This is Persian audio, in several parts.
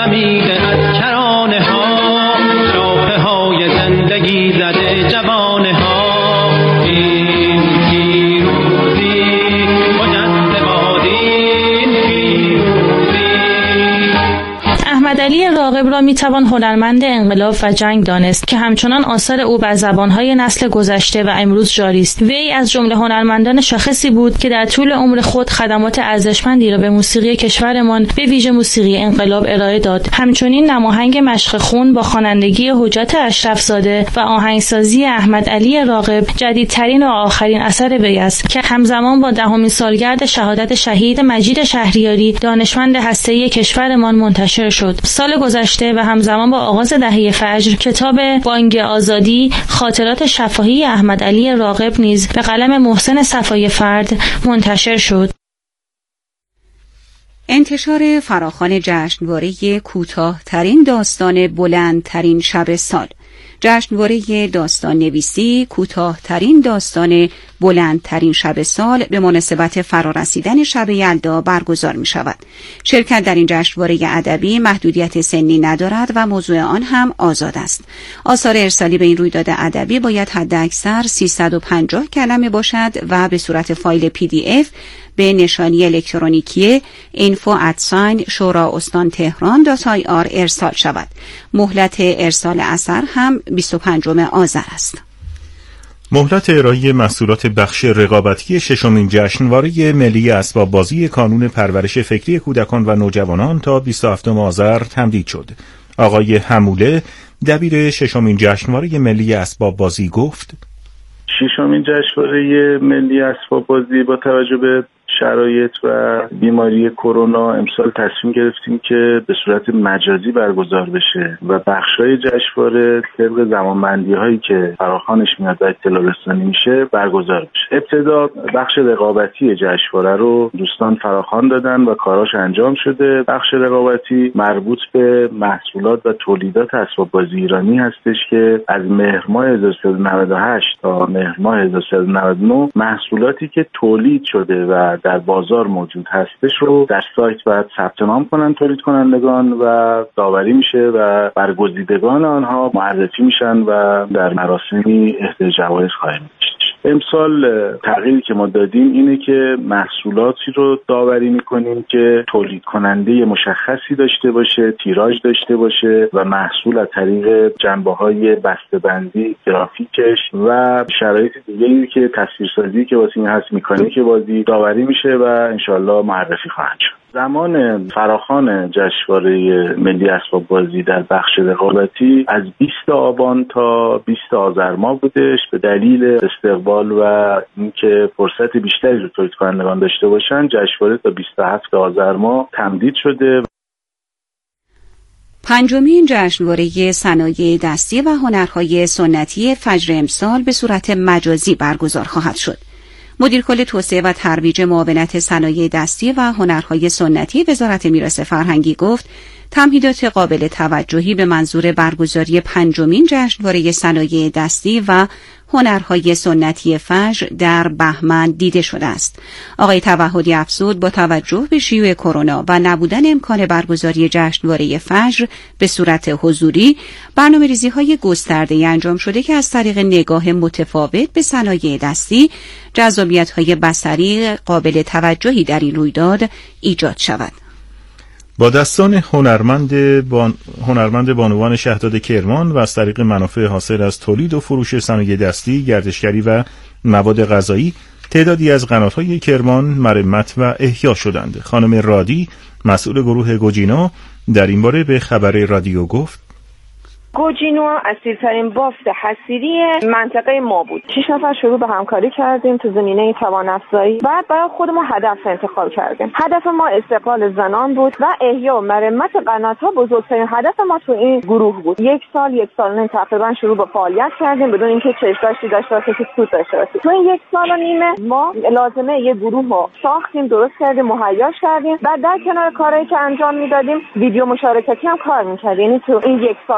دمیده از کرانه ها، شاخه های زندگی زده جوانه ها. این پیروزی مجد بادین پیروزی. احمدعلی راغب را میتوان هنرمند انقلاب و جنگ دانست که همچنان آثار او بر زبانهای نسل گذشته و امروز جاری است. وی از جمله هنرمندان شاخصی بود که در طول عمر خود خدمات ارزشمندی را به موسیقی کشورمان به ویژه موسیقی انقلاب ارائه داد. همچنین نماهنگ مشق خون با خوانندگی حجت اشرفزاده و آهنگسازی احمدعلی راغب جدیدترین و آخرین اثر وی است که همزمان با 10مین سالگرد شهادت شهید مجید شهریاری دانشمند هسته‌ای کشورمان منتشر شد. سال گذشته و همزمان با آغاز دهه فجر کتاب بانگ آزادی خاطرات شفاهی احمدعلی راغب نیز به قلم محسن صفای فرد منتشر شد. انتشار فراخوان جشنواره کوتاه‌ترین داستان بلندترین شب سال. جشنواره داستان نویسی کوتاه‌ترین داستان بلندترین شب سال به مناسبت فرارسیدن شب یلدا برگزار می شود. شرکت در این جشنواره ادبی محدودیت سنی ندارد و موضوع آن هم آزاد است. آثار ارسالی به این رویداد ادبی باید حداکثر 350 کلمه باشد و به صورت فایل PDF به نشانی الکترونیکی info@shuraustantehran.ir ارسال شود. مهلت ارسال اثر هم 25 آذر است. مهلت ارائه محصولات بخش رقابتی ششمین جشنواره ملی اسباب بازی کانون پرورش فکری کودکان و نوجوانان تا 27 آذر تمدید شد. آقای حموله دبیر ششمین جشنواره ملی اسباب بازی گفت: ششمین جشنواره ملی اسباب بازی با توجه به شرایط و بیماری کرونا امسال تصمیم گرفتیم که به صورت مجازی برگزار بشه و بخش‌های جشنواره طبق زمانبندی‌هایی که فراخوانش میاد و اطلاع رسانی میشه برگزار بشه. ابتدا بخش رقابتی جشنواره رو دوستان فراخوان دادن و کاراش انجام شده. بخش رقابتی مربوط به محصولات و تولیدات اسباب بازی ایرانی هستش که از مهر ماه 1398 تا مهر ماه 1399 محصولاتی که تولید شده و در بازار موجود هستش رو در سایت باید ثبت نام کنن تولید کنندگان و داوری میشه و برگزیدگان آنها معرفی میشن و در مراسمی اهدای جوایز خواهیم داشت. امسال تغییری که ما دادیم اینه که محصولاتی رو داوری میکنیم که تولید کننده مشخصی داشته باشه، تیراژ داشته باشه و محصول از طریق جنبه‌های بسته‌بندی، گرافیکش و شرایط دیگه‌ای که تصویرسازی که واسه این هست، مکانیک بازی داوری میشه و انشالله معرفی خواهد شد. زمان فراخوان جشنواره ملی اسباب بازی در بخش رقابتی از 20 آبان تا 20 آذر ماه بودش. به دلیل استقبال و اینکه فرصت بیشتری رو تولید کنندگان داشته باشن جشنواره تا 27 آذر ماه تمدید شده. پنجمین جشنواره صنایع دستی و هنرهای سنتی فجر امسال به صورت مجازی برگزار خواهد شد. مدیر کل توسعه و ترویج معاونت صنایع دستی و هنرهای سنتی وزارت میراث فرهنگی گفت تمهیدات قابل توجهی به منظور برگزاری پنجمین جشنواره صنایع دستی و هنرهای سنتی فجر در بهمن دیده شده است. آقای توحدی افزود با توجه به شیوع کرونا و نبودن امکان برگزاری جشنواره فجر به صورت حضوری، برنامه‌ریزی‌های گسترده‌ای انجام شده که از طریق نگاه متفاوت به صنایع دستی، جذابیت‌های بصری قابل توجهی در این رویداد ایجاد شود. با دستان هنرمند بانوان شهداد کرمان و از طریق منافع حاصل از تولید و فروش صنایع دستی، گردشگری و مواد غذایی تعدادی از قنات‌های کرمان مرمت و احیا شدند. خانم رادی مسئول گروه گوجینو در این باره به خبر رادیو گفت: گوجینو اصیل‌ترین بافت حصیری منطقه ما بود. 6 نفر شروع به همکاری کردیم تو زمینه توان‌افزایی. بعد برای خودمون هدف انتخاب کردیم. هدف ما استقلال زنان بود و احیا و مرمت قنات‌ها بزرگترین هدف ما تو این گروه بود. یک سال تقریبا شروع به فعالیت کردیم بدون اینکه چشم‌داشتی داشته باشیم که سود داشته باشیم. تو این 1 سال و نیمه ما لازمه یه گروه رو ساختیم، درست کردیم، مهیا کردیم. بعد در کنار کارهایی که انجام میدادیم ویدیو مشارکتی هم کار می‌کردیم. یعنی تو این 1 سال و نیم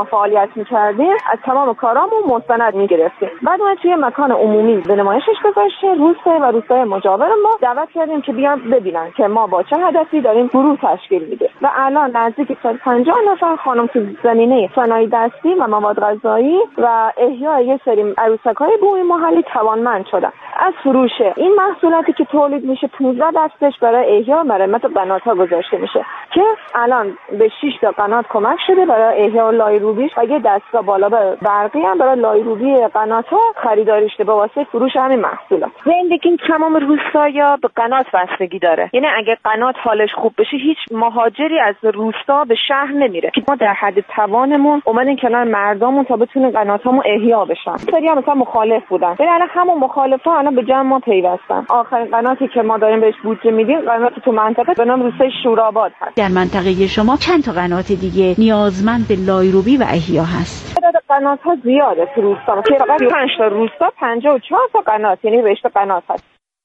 ما فعالیت می‌کردیم از تمام کارامون مستند می‌گرفتیم. بعد ما توی مکان عمومی به نمایشش گذاشتیم. روستای مجاور ما دعوت کردیم که بیان ببینن که ما با چه هدفی داریم گروه تشکیل میدیم و الان نزدیک 50 نفر خانم تو زمینه صنایع دستی و مواد غذایی و احیای یک سری عروسک‌های بومی محلی توانمند شدن. از فروش این محصولاتی که تولید میشه 15% برای احیا مرمت قنات‌ها گذاشته میشه که الان به 6 تا قنات کمک شده برای احیا و لایروبیش و یه دستگاه بالا برقی هم برای لایروبی قنات‌ها خریداری شده به واسطه فروش همین محصولات. زندگی تمام روستایا به قنات بستگی داره. یعنی اگه قنات حالش خوب بشه هیچ مهاجری از روستا به شهر نمیره. که ما در حد توانمون اومدیم کنار مردمون تا بتونیم قناتامون احیا بشن. سریع مثلا مخالف بودن. ولی الان همون مخالفا الان به جمع ما پیوستن. آخرین قناتی که ما داریم بهش بودجه میدیم قنات تو منطقه به نام روستای شوراباد هست. در منطقه شما چند تا قنات دیگه نیازمند به لایروبی و احیا هست؟ تعداد قنات‌ها زیاده تو روستا. که فقط 5 تا روستا 54 تا قنات یعنی رشته قنات هست.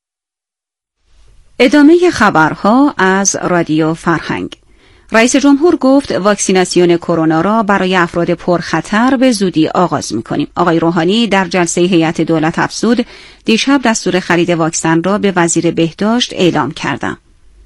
ادامه خبرها از رادیو فرهنگ. رئیس جمهور گفت واکسیناسیون کرونا را برای افراد پرخطر به زودی آغاز می‌کنیم. آقای روحانی در جلسه هیئت دولت افزود دیشب دستور خرید واکسن را به وزیر بهداشت اعلام کردم.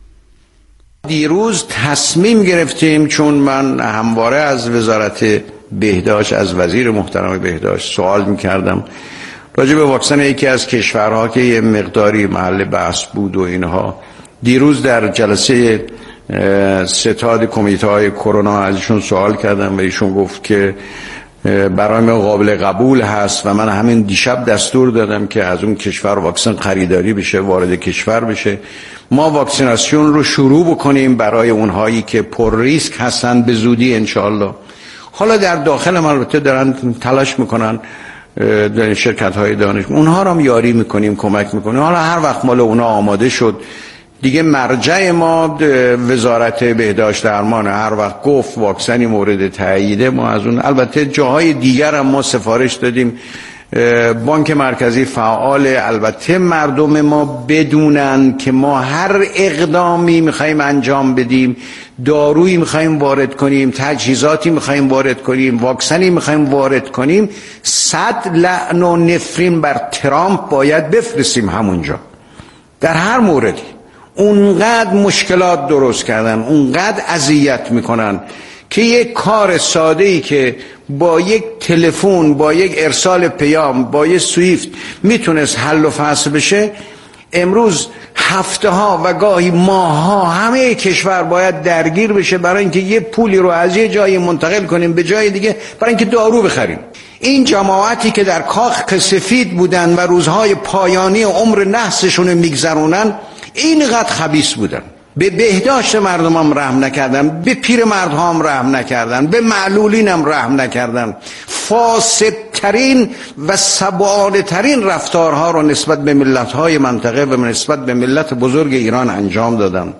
دیروز تصمیم گرفتیم چون من همواره از وزارت بهداشت از وزیر محترم بهداشت سوال می‌کردم راجع به واکسن یکی از کشورها که یه مقداری محل بحث بود و اینها. دیروز در جلسه ستاد کمیته‌های کرونا ازشون سوال کردم و ایشون گفت که برای ما قابل قبول هست و من همین دیشب دستور دادم که از اون کشور واکسن خریداری بشه، وارد کشور بشه. ما واکسیناسیون رو شروع بکنیم برای اونهایی که پر ریسک هستن به زودی انشالله. حالا در داخل هم البته دارن تلاش میکنن شرکت‌های دانش، اونها رو هم یاری میکنیم، کمک میکنیم. حالا هر وقت مال اونها آماده شد دیگه مرجع ما وزارت بهداشت درمان، هر وقت گفت واکسنی مورد تاییده ما از اون. البته جاهای دیگر هم ما سفارش دادیم. بانک مرکزی فعال. البته مردم ما بدونن که ما هر اقدامی میخوایم انجام بدیم، دارویی میخوایم وارد کنیم، تجهیزاتی میخوایم وارد کنیم، واکسنی میخوایم وارد کنیم، 100 لعن و نفرین بر ترامپ باید بفرستیم همونجا. در هر موردی اونقدر مشکلات درست کردن، اونقدر اذیت میکنن که یک کار ساده‌ای که با یک تلفن، با یک ارسال پیام، با یک سویفت میتونست حل و فصل بشه، امروز هفته‌ها و گاهی ماه‌ها همه کشور باید درگیر بشه برای اینکه یه پولی رو از یه جایی منتقل کنیم به جای دیگه برای اینکه دارو بخریم. این جماعتی که در کاخ سفید بودن و روزهای پایانی عمر نحسشون میگذرونن اینقدر خبیث بودن. به بهداشت مردم هم رحم نکردن، به پیر مردها هم رحم نکردن، به معلولین هم رحم نکردن. فاسدترین و سبالترین رفتارها رو نسبت به ملت‌های منطقه و نسبت به ملت بزرگ ایران انجام دادن.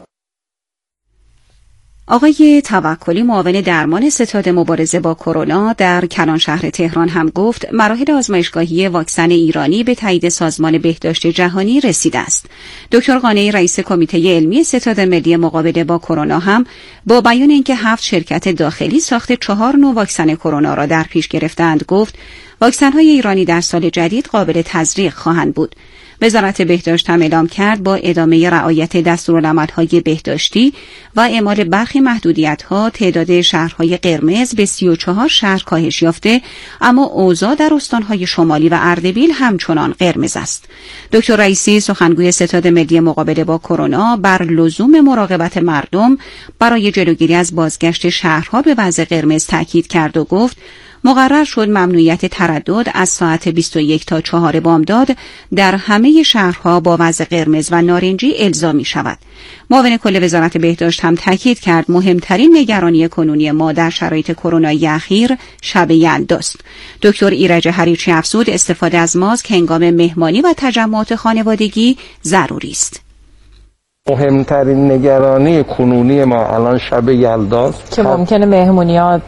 آقای توکلی معاون درمان ستاد مبارزه با کرونا در کلان شهر تهران هم گفت مراحل آزمایشگاهی واکسن ایرانی به تایید سازمان بهداشت جهانی رسیده است. دکتر قانعی رئیس کمیته علمی ستاد ملی مقابله با کرونا هم با بیان اینکه 7 شرکت داخلی ساخت 4 نوع واکسن کرونا را در پیش گرفتند گفت واکسن‌های ایرانی در سال جدید قابل تزریق خواهند بود. وزارت بهداشت هم اعلام کرد با ادامه رعایت دستورالعمل‌های بهداشتی و اعمال برخی محدودیت‌ها تعداد شهرهای قرمز به 34 شهر کاهش یافته، اما اوضاع در استان‌های شمالی و اردبیل همچنان قرمز است. دکتر رئیسی سخنگوی ستاد ملی مقابله با کرونا بر لزوم مراقبت مردم برای جلوگیری از بازگشت شهرها به وضع قرمز تاکید کرد و گفت مقرر شد ممنوعیت تردد از ساعت 21 تا 4 بامداد در همه شهرها با وضع قرمز و نارنجی الزامی شود. معاون کل وزارت بهداشت هم تاکید کرد مهمترین نگرانی کنونی ما در شرایط کرونایی اخیر شب یلداست. دکتر ایرج حریچی افزود استفاده از ماسک هنگام مهمانی و تجمعات خانوادگی ضروری است. مهمترین نگرانی کنونی ما الان شب یلداست که ممکنه مهمونی‌ها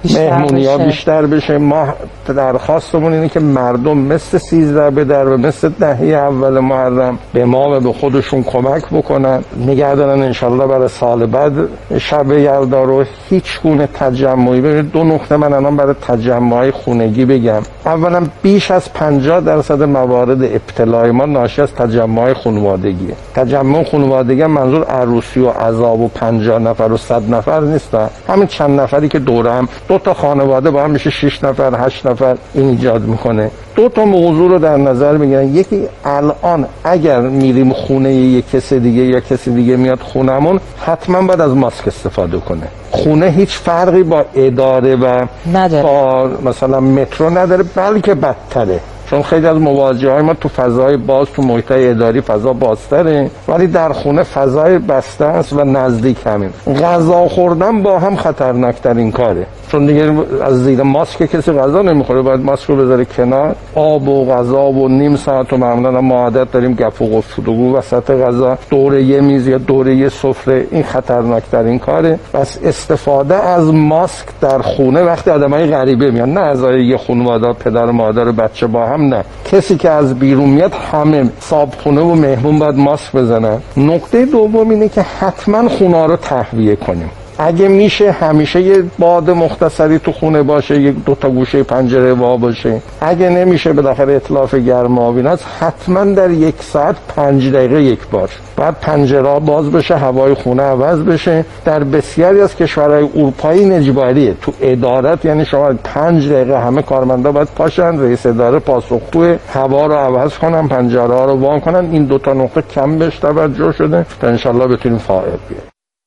بیشتر بشه. ما درخواستمون اینه که مردم مثل 13 بدر و مثل دهه اول محرم به ما و به خودشون کمک بکنن، نگه دارن انشالله برای سال بعد شب یلدا رو هیچ گونه تجمعی. ببینید 2 نکته من الان برای تجمع‌های خونگی بگم. اولا بیش از 50% موارد ابتلای ما ناشی از تجمع‌های خانوادگیه. تجمع خانوادگی منظور عروسی و عزا و 50 نفر و 100 نفر نیست، همین چند نفری که دورم 2 تا خانواده با هم میشه 6 نفر 8 نفر این ایجاد میکنه. 2 تا موضوع رو در نظر میگیرن. یکی الان اگر میریم خونه یک کسی دیگه یا کسی دیگه میاد خونمون حتما باید از ماسک استفاده کنه. خونه هیچ فرقی با اداره و نداره. با مثلا مترو نداره، بلکه بدتره، چون خیلی از مواجهه‌های ما تو فضای باز، تو محیط اداری فضا بازتره، ولی در خونه فضای بسته است و نزدیک همین. غذا خوردن با هم خطرناکترین کاره، چون دیگه از زیر ماسک کسی غذا نمیخوره، باید ماسک رو بذاره کنار. آب و غذا و نیم ساعت و معمولا ما عادت داریم گپ و گفتگو وسط غذا دوره یه میز یا دوره یه سفره، این خطرناکترین کاره. پس استفاده از ماسک در خونه وقتی آدمای غریبه میان، نه اعضای یه خانواده، پدر و مادر و بچه با هم، نه، کسی که از بیرون میاد همه صاحبخونه و مهمون باید ماسک بزنن. نکته دوم اینه که حتما خونه رو تهویه کنیم. اگه میشه همیشه یه باد مختصری تو خونه باشه، 1-2 تا گوشه پنجره وا باشه. اگه نمیشه بالاخره اتلاف گرمابی است، حتما در 1 ساعت 5 دقیقه یک بار بعد پنجره باز بشه، هوای خونه عوض بشه. در بسیاری از کشورهای اروپایی اجباریه تو ادارات، یعنی شما 5 دقیقه همه کارمندا باید پاشن، رئیس اداره پاسخگو هوا رو عوض کنن، پنجره ها رو وا کنن. این 2 تا نقطه کم بهش توجه شده تا انشالله بتونیم فائق بیاریم.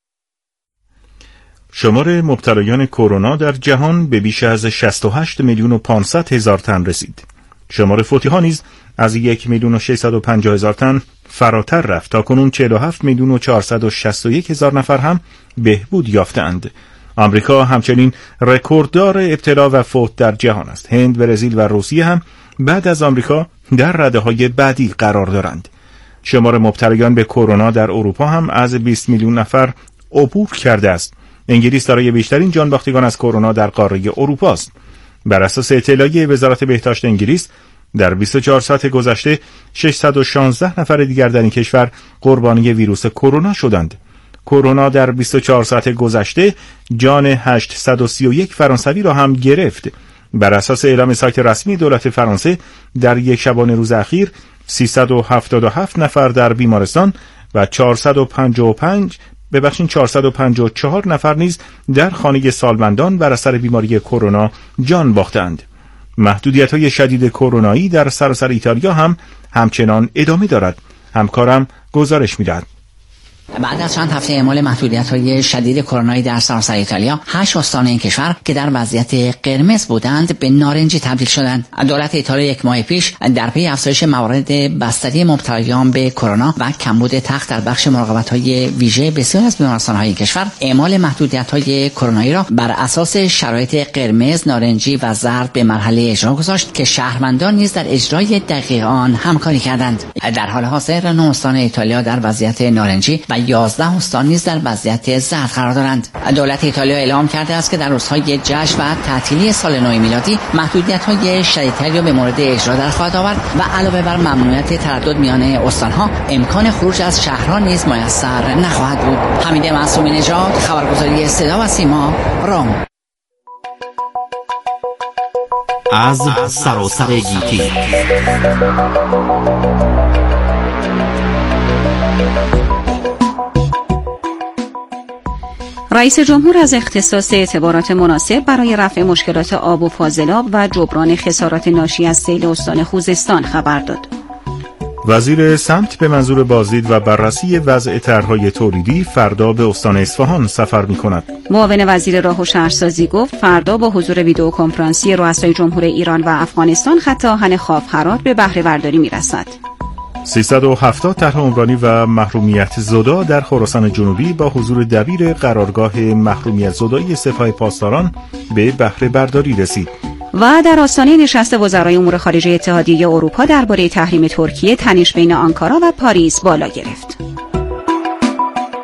شمار مبتلایان کرونا در جهان به بیش از 68,500,000 تن رسید. شمار فوتی‌ها نیز از 1,650,000 تن فراتر رفت. تاکنون 47,461,000 نفر هم بهبود یافتند. آمریکا همچنین رکورددار ابتلا و فوت در جهان است. هند، برزیل و روسیه هم بعد از آمریکا در رده‌های بعدی قرار دارند. شمار مبتلایان به کرونا در اروپا هم از 20 میلیون نفر عبور کرده است. انگلیس دارای بیشترین جانباختگان از کرونا در قاره اروپا است. بر اساس اطلاعیه وزارت بهداشت انگلیس در 24 ساعت گذشته 616 نفر دیگر در این کشور قربانی ویروس کرونا شدند. کرونا در 24 ساعت گذشته جان 831 فرانسوی را هم گرفت. بر اساس اعلام سایت رسمی دولت فرانسه در یک شبانه روز اخیر 377 نفر در بیمارستان و 454 نفر نیز در خانه سالمندان بر اثر بیماری کرونا جان باختند. محدودیت‌های شدید کرونایی در سراسر ایتالیا هم همچنان ادامه دارد. همکارم گزارش می‌دهد. بعد از چند هفته اعمال محدودیت‌های شدید کرونایی در سراسر ایتالیا، 8 استان این کشور که در وضعیت قرمز بودند به نارنجی تبدیل شدند. دولت ایتالیا 1 ماه پیش در پی افزایش موارد بستری مبتلایان به کرونا و کمبود تخت در بخش مراقبت‌های ویژه بسیاری از بیمارستان‌های این کشور، اعمال محدودیت‌های کرونایی را بر اساس شرایط قرمز، نارنجی و زرد به مرحله اجرا گذاشت که شهروندان نیز در اجرای دقیق آن همکاری کردند. در حال حاضر 9 استان ایتالیا در وضعیت نارنجی و 11 استان نیز در وضعیت زرد قرار دارند. دولت ایتالیا اعلام کرده است که در روزهای جشن و تعطیلی سال نو میلادی محدودیت‌های شدیدتری را به مورد اجرا در خواهد آورد و علاوه بر ممنوعیت تردد میان استان‌ها، امکان خروج از شهرها نیز میسر نخواهد بود. حمید معصومی نژاد، خبرگزاری صدا و سیما، رم. از سراسر گیتی رئیس جمهور از اختصاص اعتبارات مناسب برای رفع مشکلات آب و فاضلاب و جبران خسارات ناشی از سیل استان خوزستان خبر داد. وزیر سمت به منظور بازدید و بررسی وضع طرح‌های تولیدی فردا به استان اصفهان سفر می‌کند. معاون وزیر راه و شهرسازی گفت فردا با حضور ویدئو کنفرانسی رؤسای جمهور ایران و افغانستان خط آهن خاف-هرات به بهره برداری می‌رسد. 370 طرح عمرانی و محرومیت زدا در خراسان جنوبی با حضور دبیر قرارگاه محرومیت زدایی سپاه پاسداران به بهره برداری رسید. و در آستانه نشست وزرای امور خارجه اتحادیه اروپا درباره تحریم ترکیه، تنش بین آنکارا و پاریس بالا گرفت.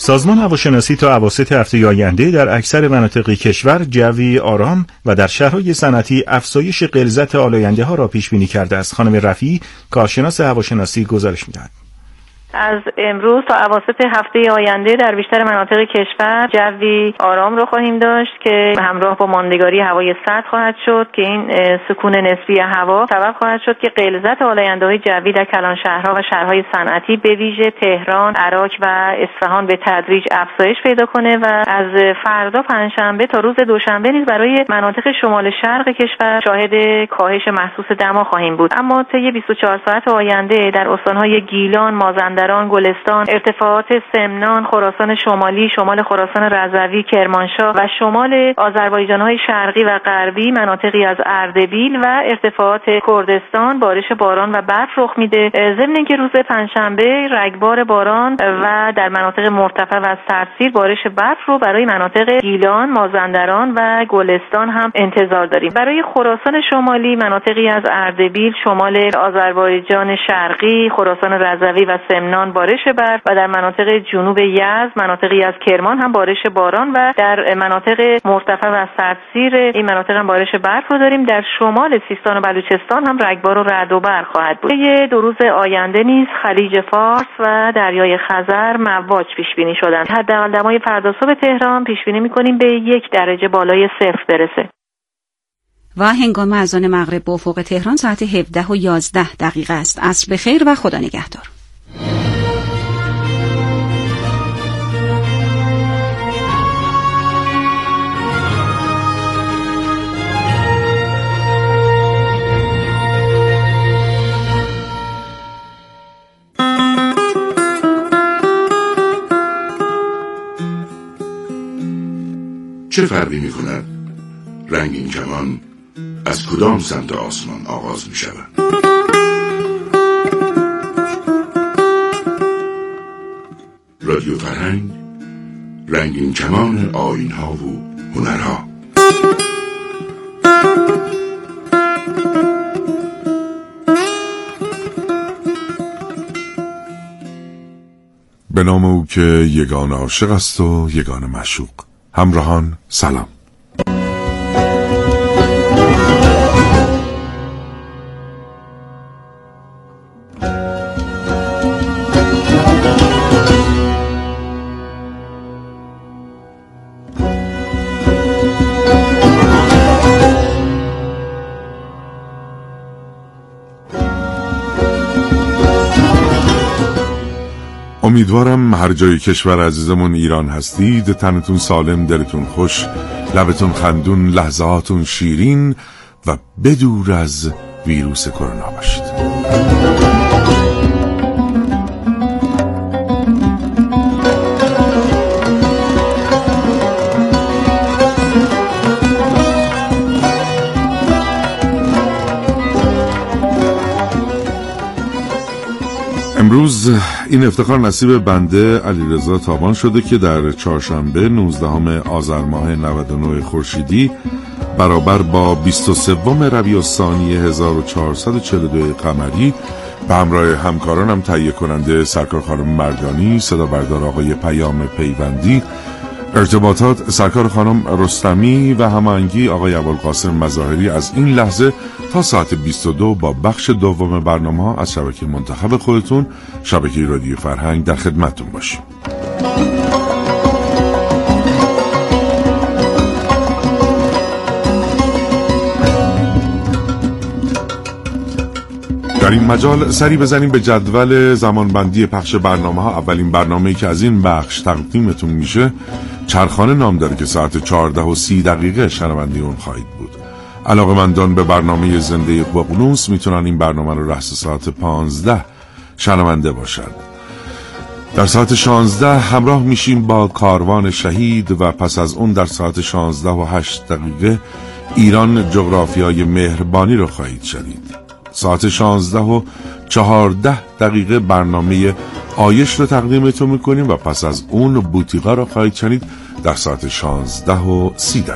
سازمان هواشناسی تا اواسط هفته آینده در اکثر مناطق کشور جوی آرام و در شهرهای صنعتی افزایش غلظت آلاینده‌ها را پیش بینی کرده است. خانم رفیعی، کارشناس هواشناسی، گزارش می‌دهد. از امروز تا اواسط هفته آینده در بیشتر مناطق کشور جوی آرام رو خواهیم داشت که همراه با ماندگاری هوای سرد خواهد شد که این سکون نسبی هوا سبب خواهد شد که غلظت آلاینده‌های جوی در کلانشهرها و شهرهای صنعتی به ویژه تهران، عراق و اصفهان به تدریج افزایش پیدا کنه و از فردا پنجشنبه تا روز دوشنبه نیز برای مناطق شمال شرق کشور شاهد کاهش محسوس دما خواهیم بود. اما طی 24 ساعت آینده در استان‌های گیلان، مازندران، گلستان، ارتفاعات سمنان، خراسان شمالی، شمال خراسان رضوی، کرمانشاه و شمال آذربایجان‌های شرقی و غربی، مناطقی از اردبیل و ارتفاعات کردستان بارش باران و برف رخ میده. ضمن اینکه روز پنجشنبه رگبار باران و در مناطق مرتفع و سردسیر بارش برف رو برای مناطق گیلان، مازندران و گلستان هم انتظار داریم. برای خراسان شمالی مناطقی از اردبیل، شمال آذربایجان شرقی، خراسان رضوی و سمنان بارش برف و در مناطق جنوب یزد، مناطقی از کرمان هم بارش باران و در مناطق مرتفع و سردسیر این مناطق هم بارش برف رو داریم. در شمال سیستان و بلوچستان هم رگبار و رعد و برق خواهد بود. طی 2 روز آینده نیز خلیج فارس و دریای خزر مواج پیش بینی شدند. حداقل دمای فردا صبح تهران پیش بینی می‌کنیم به 1 درجه بالای صفر برسه. و هنگام اذان مغرب به افق تهران ساعت 17:11 است. عصر بخیر و خدا نگهدار. چه فرقی می کند رنگین کمان از کدام سمت آسمان آغاز می شود؟ رادیو فرهنگ، رنگین کمان آیین‌ها و هنرها. به نام او که یگان عاشق است و یگان معشوق. همراهان سلام. امیدوارم هر جای کشور عزیزمون ایران هستید تنتون سالم، دلتون خوش، لبتون خندون، لحظاتون شیرین و بدور از ویروس کرونا باشید. امروز این افتخار نصیب بنده علیرضا تابان شده که در چهارشنبه 19 آذر ماه 99 خورشیدی برابر با 23 ربیع الثانی 1442 قمری به همراه همکارانم تهیه کننده سرکار خانم مردانی، صدا بردار آقای پیام پیوندی، ارتباطات سرکار خانم رستمی و هماهنگی آقای ابوالقاسم مظاهری از این لحظه تا ساعت 22 با بخش دوم برنامه‌ها از شبکه منتخب خودتون، شبکه رادیو فرهنگ، در خدمتتون باشیم. در این مجال سری بزنیم به جدول زمانبندی پخش برنامه‌ها. اولین برنامه‌ای که از این بخش تقدیمتون میشه چرخانه نام داره که ساعت 14:30 شنونده اون خواهید بود. علاقه‌مندان به برنامه زنده ققنوس میتونن این برنامه رو رأس ساعت 15 شنونده باشند. در ساعت 16 همراه میشیم با کاروان شهید و پس از اون در ساعت 16:08 ایران جغرافیای مهربانی رو خواهید شنید. ساعت 16:14 برنامه آیش رو تقدیمتون میکنیم و پس از اون بوتیقا رو خواهید شنید در ساعت 16:30.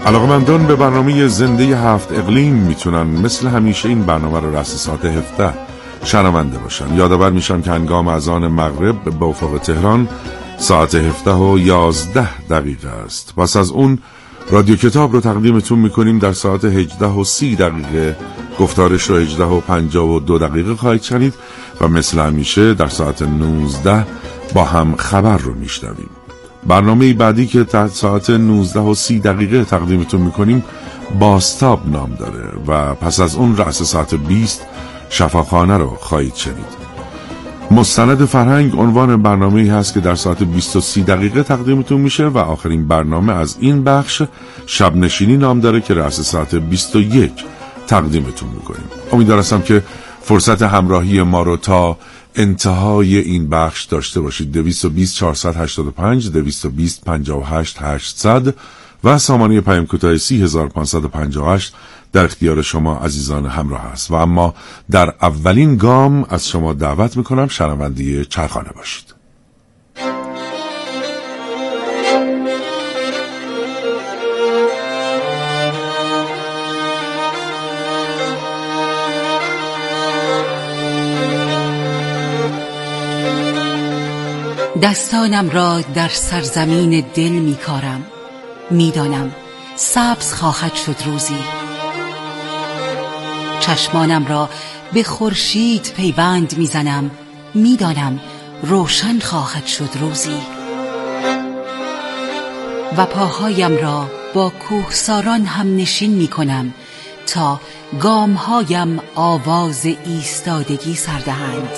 علاقمندان به برنامه زنده 7 اقلیم میتونن مثل همیشه این برنامه رو رأس ساعت 17 شنونده باشن. یادآور میشم که هنگام اذان مغرب به افق تهران ساعت 17:11 است. پس از اون رادیو کتاب رو تقدیمتون میکنیم در ساعت 18:30. گفتارش رو 18:52 خواهید شنید و مثل همیشه در ساعت 19 با هم خبر رو میشنویم. برنامه بعدی که تا ساعت 19:30 تقدیمتون میکنیم بازتاب نام داره و پس از اون رأس ساعت 20 شفاخانه رو خواهید شنید. مستند فرهنگ عنوان برنامه‌ای هست که در ساعت 20:30 تقدیمتون میشه و آخرین برنامه از این بخش شب نشینی نام داره که رأس ساعت 21 تقدیمتون میکنیم. امیدوارم که فرصت همراهی ما رو تا انتهای این بخش داشته باشید. 220 485 220 58 800 و سامانه پیام کوتاه 30558 در اختیار شما عزیزان همراه است. و اما در اولین گام از شما دعوت میکنم شنونده چرخانه باشید. دستانم را در سرزمین دل می کارم، می دانم سبز خواهد شد روزی. چشمانم را به خورشید پیوند می زنم، می دانم روشن خواهد شد روزی. و پاهایم را با کوهساران هم نشین می کنم تا گامهایم آواز ایستادگی سردهند.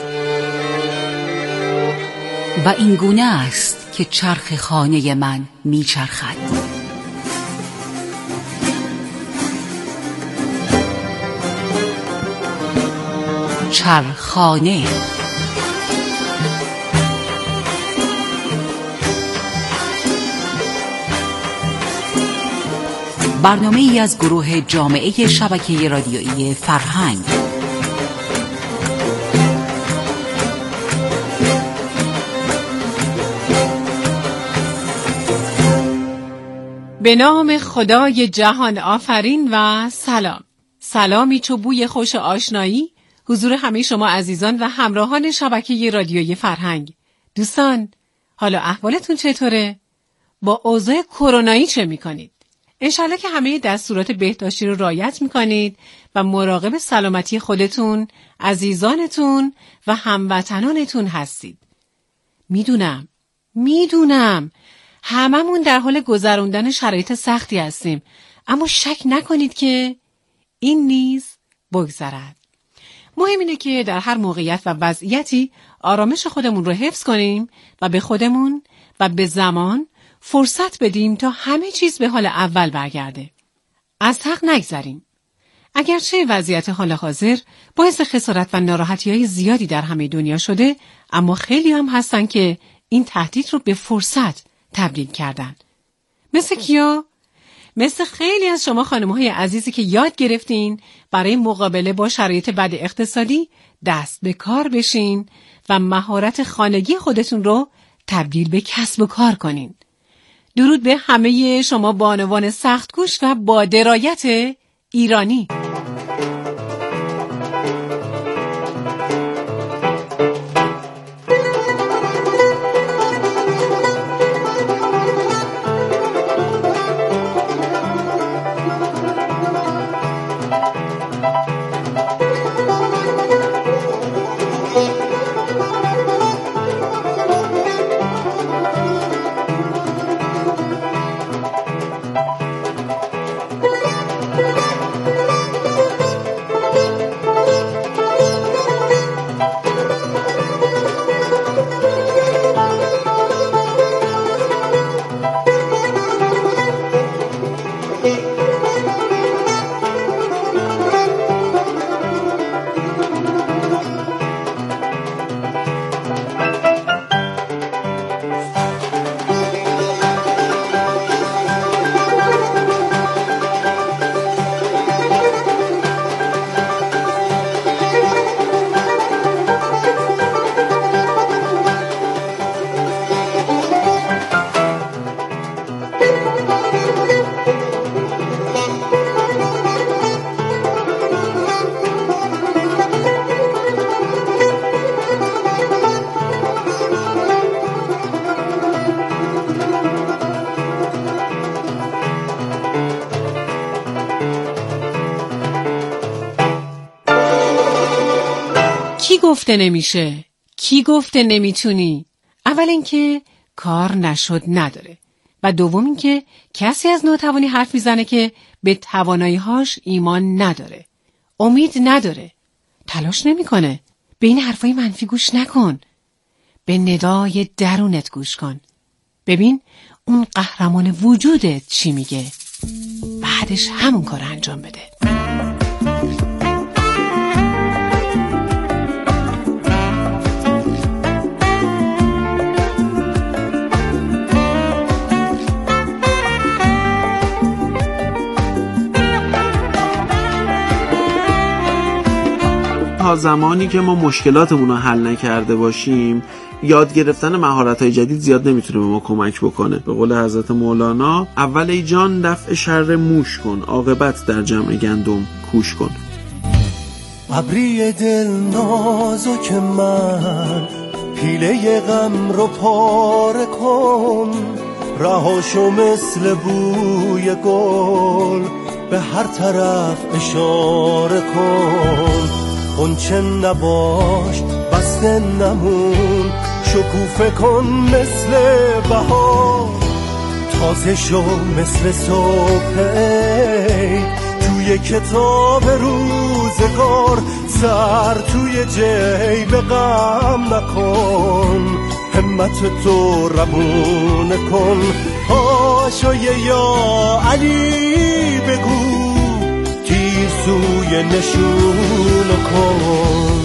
و این گونه است که چرخ خانه من می چرخد. چرخانه. برنامه ای از گروه جامعه شبکه رادیویی فرهنگ. به نام خدای جهان آفرین و سلام. سلامی چو بوی خوش آشنایی حضور همه شما عزیزان و همراهان شبکه رادیویی فرهنگ. دوستان، حالا احوالتون چطوره؟ با اوضاع کرونایی چه میکنید؟ انشالله که همه دستورات بهداشتی رو رعایت میکنید و مراقب سلامتی خودتون، عزیزانتون و هموطنانتون هستید. میدونم هممون در حال گذروندن شرایط سختی هستیم، اما شک نکنید که این نیز بگذرد. مهم اینه که در هر موقعیت و وضعیتی آرامش خودمون رو حفظ کنیم و به خودمون و به زمان فرصت بدیم تا همه چیز به حال اول برگرده. از حق نگذریم. اگرچه وضعیت حال حاضر باعث خسارت و ناراحتی‌های زیادی در همه دنیا شده، اما خیلی هم هستن که این تهدید رو به فرصت تبدیل کردن. مثل کیا؟ مثل خیلی از شما خانم‌های عزیزی که یاد گرفتین برای مقابله با شرایط بد اقتصادی دست به کار بشین و مهارت خانگی خودتون رو تبدیل به کسب و کار کنین. درود به همه شما بانوان سخت‌کوش و با درایت ایرانی. کی گفته نمیشه؟ کی گفته نمیتونی؟ اول اینکه کار نشد نداره و دوم اینکه کسی از ناتوانی حرف میزنه که به توانایی‌هاش ایمان نداره، امید نداره، تلاش نمیکنه. به این حرفای منفی گوش نکن. به ندای درونت گوش کن. ببین اون قهرمان وجودت چی میگه. بعدش همون کار انجام بده. تا زمانی که ما مشکلاتمون رو حل نکرده باشیم، یاد گرفتن مهارت‌های جدید زیاد نمیتونه به ما کمک بکنه. به قول حضرت مولانا، اول ای جان دفع شر موش کن، عاقبت در جمع گندم کوش کن. ابری دل نازک من، پیله غم رو پاره کن، رهاشو مثل بوی گل به هر طرف اشاره کن. غنچه نباش بسته نمون، شکوفه کن مثل بهار، تازه شو مثل صبح عید توی کتاب روزگار. سر توی جیب غم نکن، همت تو روونه کن. پاشو یا علی بگو، تیر سوی نشون کن.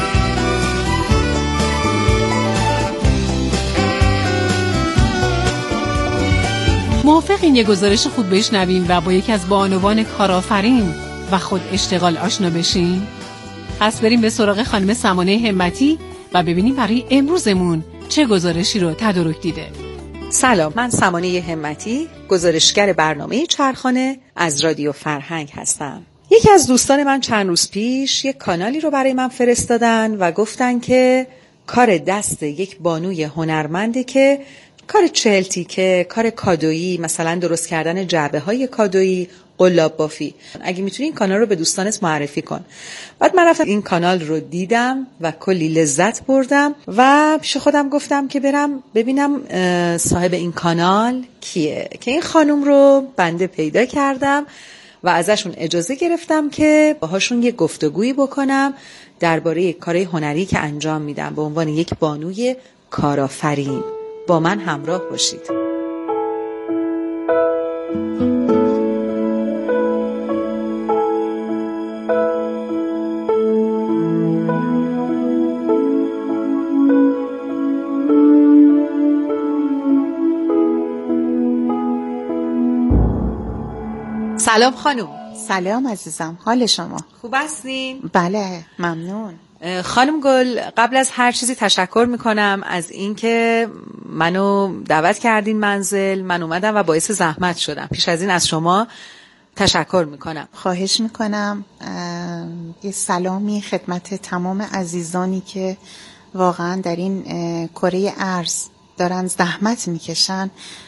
موافقین یه گزارش خوب بشنویم و با یکی از بانوان کارآفرین و خود اشتغال آشنا بشیم؟ پس بریم به سراغ خانم سمانه همتی و ببینیم برای امروزمون چه گزارشی رو تدارک دیده. سلام، من سمانه همتی، گزارشگر برنامه چرخانه از رادیو فرهنگ هستم. یکی از دوستان من چند روز پیش یک کانالی رو برای من فرستادن و گفتن که کار دست یک بانوی هنرمنده که کار 40 تیکه، کار کادویی، مثلا درست کردن جعبه های کادویی، قلاب بافی. اگه میتونی این کانال رو به دوستانت معرفی کن. بعد من رفتم این کانال رو دیدم و کلی لذت بردم و پیش خودم گفتم که برم ببینم صاحب این کانال کیه، که این خانم رو بنده پیدا کردم و ازشون اجازه گرفتم که باهاشون یه گفتگویی بکنم درباره کارهای هنری که انجام میدم به عنوان یک بانوی کارآفرین. با من همراه باشید. سلام خانم. سلام عزیزم، حال شما خوب هستین؟ بله ممنون. خانم گل، قبل از هر چیزی تشکر میکنم از اینکه منو دعوت کردین منزل. من اومدم و باعث زحمت شدم. پیش از این از شما تشکر میکنم. خواهش میکنم. یه سلامی خدمت تمام عزیزانی که واقعا در این کره ارض دارن زحمت میکشن،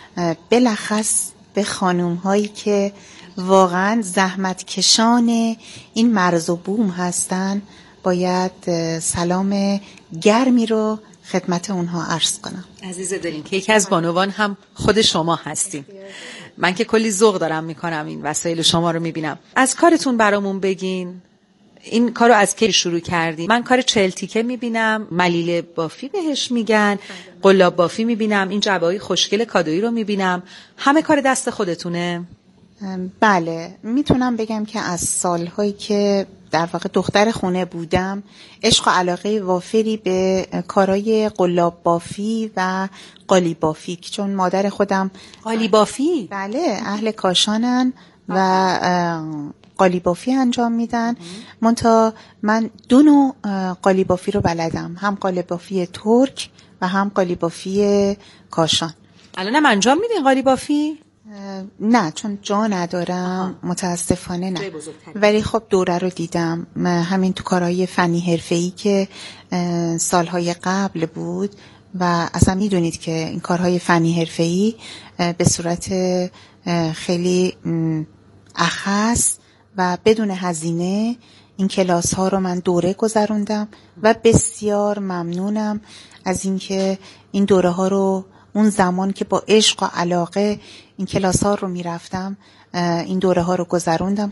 بلخص به خانوم هایی که واقعا زحمت کشان این مرز و بوم هستن، باید سلام گرمی رو خدمت اونها عرض کنم. عزیز دلین که یکی از بانوان هم خود شما هستیم. من که کلی ذوق دارم میکنم این وسایل شما رو میبینم. از کارتون برامون بگین. این کارو از کی شروع کردین؟ من کار 40 تیکه میبینم، ملیله بافی بهش میگن، قلاب بافی میبینم، این جعبه‌های خوشگل کادویی رو میبینم. همه کار دست خودتونه؟ بله، میتونم بگم که از سالهایی که در واقع دختر خونه بودم عشق و علاقه وافری به کارهای قلاب بافی و قالی بافی، چون مادر خودم قالی بافی؟ بله، اهل کاشانن و قالی بافی انجام میدن. منتها من دو نوع قالی بافی رو بلدم، هم قالی بافی ترک و هم قالی بافی کاشان. الانم انجام میدین قالی بافی؟ نه، چون جا ندارم متاسفانه نه، ولی خب دوره رو دیدم. همین تو کارهای فنی حرفه‌ای که سالهای قبل بود و اصلا میدونید که این کارهای فنی حرفه‌ای به صورت خیلی اخص و بدون هزینه این کلاس ها رو من دوره گذروندم و بسیار ممنونم از اینکه این دوره ها رو اون زمان که با عشق و علاقه این کلاس ها رو میرفتم این دوره ها رو گذروندم.